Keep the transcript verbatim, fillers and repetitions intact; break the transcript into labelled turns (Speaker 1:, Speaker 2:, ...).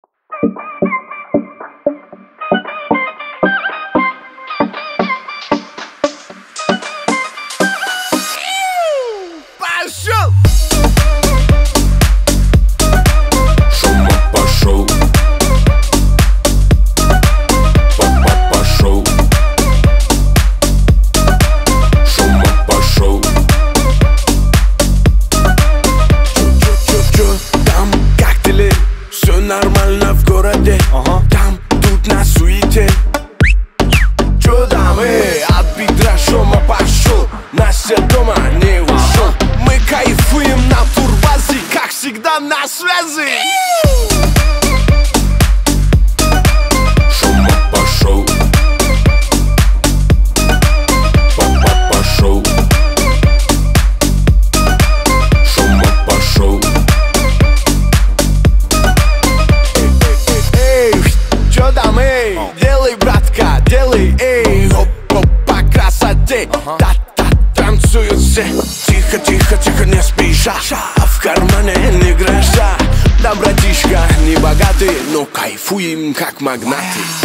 Speaker 1: Пошел!
Speaker 2: Шумок пошел. Папа пошел. Шумок пошел.
Speaker 1: Чё-чё-чё, там как ты ли? Все нормально в городе, ага. Там, тут на суете. Чё там, эй, от бедра шума пошел. Настя дома не ушел. Мы кайфуем на турбазе, как всегда на связи.
Speaker 2: Шумок пошел. Папа пошел. Шумок пошел.
Speaker 1: Эй, чё там, эй, делай, братка, делай, эй. Хоп-хоп по красоте, та-та, танцуют все. Тихо, тихо, тихо, не спеша, а в кармане не гроша. Да, братишка, не богатый, но кайфуем как магнаты.